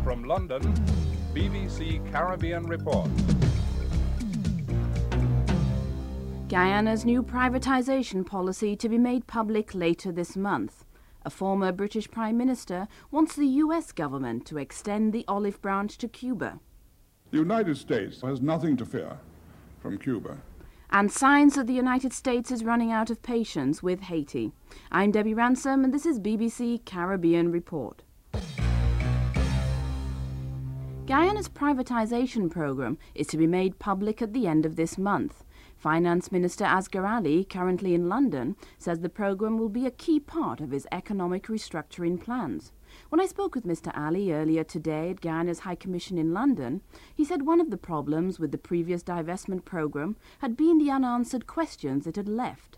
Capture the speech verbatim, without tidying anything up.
From London, B B C Caribbean Report. Guyana's new privatisation policy to be made public later this month. A former British Prime Minister wants the U S government to extend the olive branch to Cuba. The United States has nothing to fear from Cuba. And signs that the United States is running out of patience with Haiti. I'm Debbie Ransom and this is B B C Caribbean Report. Guyana's privatisation programme is to be made public at the end of this month. Finance Minister Asghar Ali, currently in London, says the programme will be a key part of his economic restructuring plans. When I spoke with Mister Ali earlier today at Guyana's High Commission in London, he said one of the problems with the previous divestment programme had been the unanswered questions it had left.